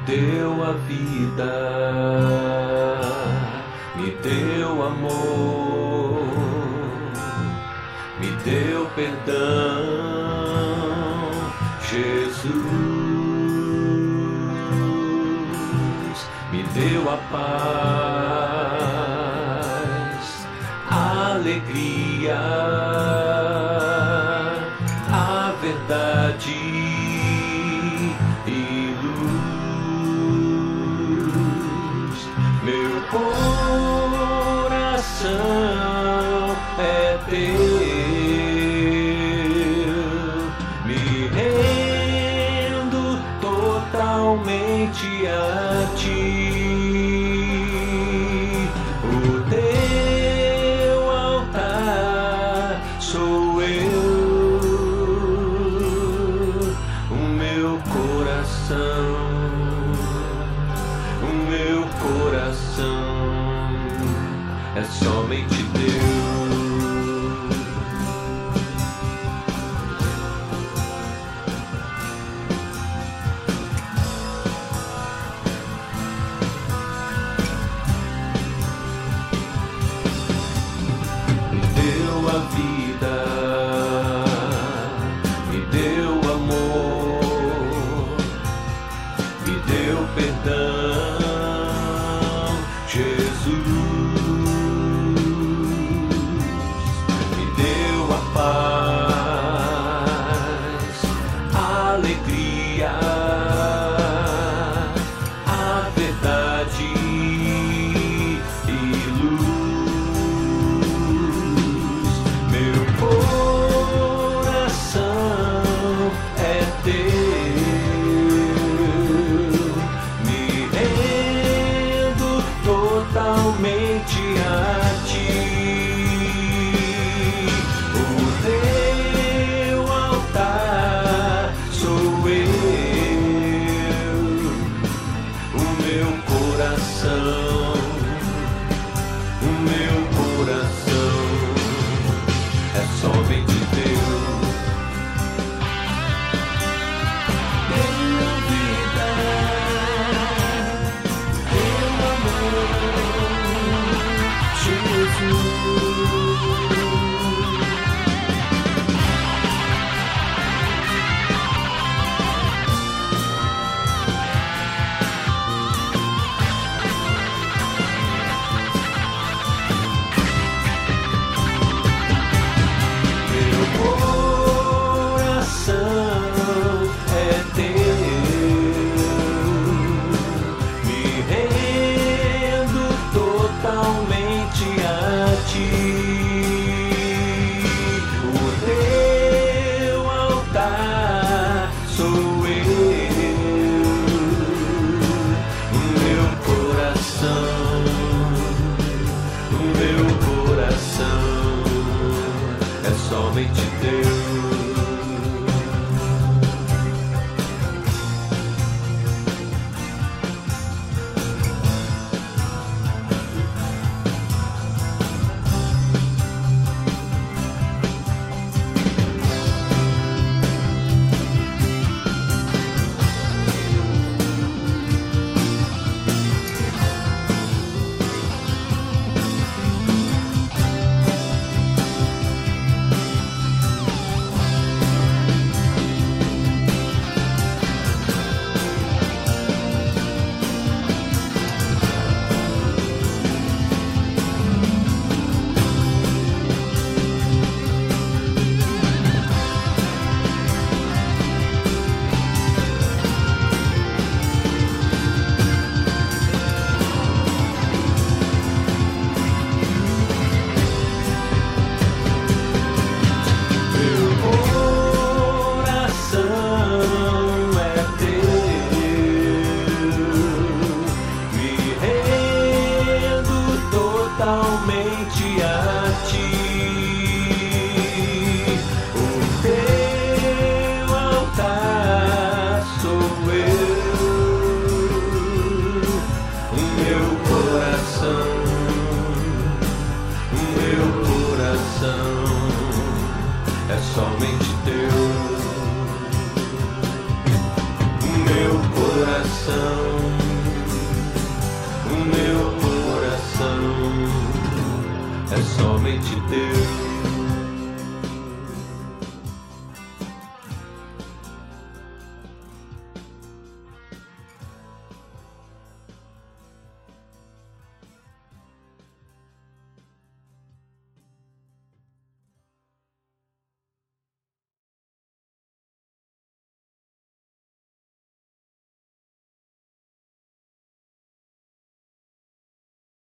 deu a vida, me deu amor, me deu perdão, Jesus, me deu a paz, a alegria, a verdade e luz. Meu coração é teu, me rendo totalmente a ti. O teu altar sou eu, o meu coração, o meu coração é somente Deus. Me deu a vida, me deu amor, me deu perdão, Jesus, me deu a paz, a alegria, a verdade e luz. Meu coração é teu, me rendo totalmente a ti. O teu altar sou eu, o meu coração, o meu coração é somente Deus. Deu vida, deu amor, Jesus. Meu coração é teu, me rendo totalmente a ti. O teu altar sou eu, o meu coração, o meu coração é somente Deus. Meu coração é teu, me rendo totalmente a ti. O teu altar sou eu, o meu coração, o meu coração é somente Deus. O meu coração coração, o meu coração é somente teu.